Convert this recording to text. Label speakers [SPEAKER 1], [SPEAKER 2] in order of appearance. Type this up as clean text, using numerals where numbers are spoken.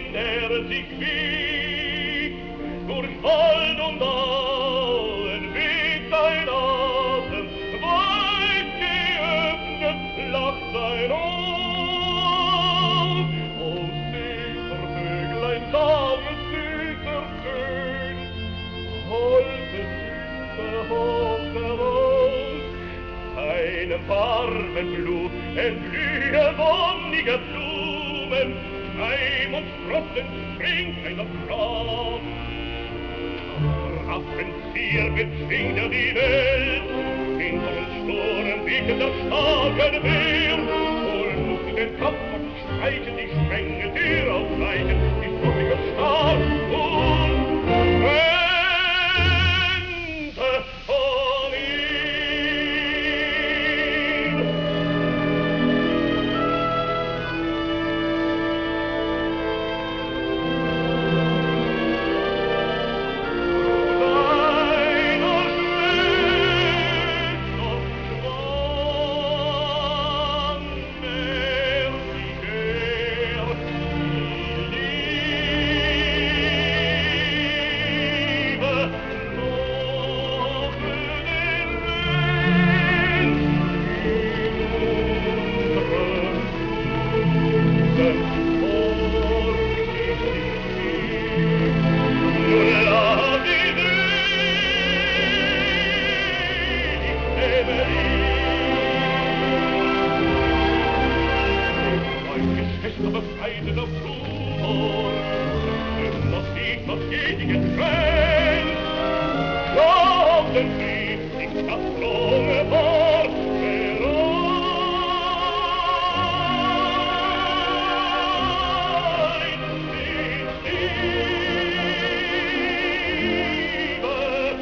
[SPEAKER 1] in der sich wiegt, durch Wald und Auen weht ein Atem, weit geöffnet lacht sein Ohr. O süßer Vöglein, sanges süßer Tön, holte Süße hoch heraus, einem warmen Blut entblühe wonnige Blumen, Keim und Sprossen springt einer Frau. Raffenzieher bezwingt die Welt, hinter uns Sturm wiegt der starken Wehr, und muss den Kampf und streichen die strenge Tür aufreichen, die furtige Stahl und Ente von ihm. Was geht, ich getrennt, glaubten Sie, nicht das frohe Wort,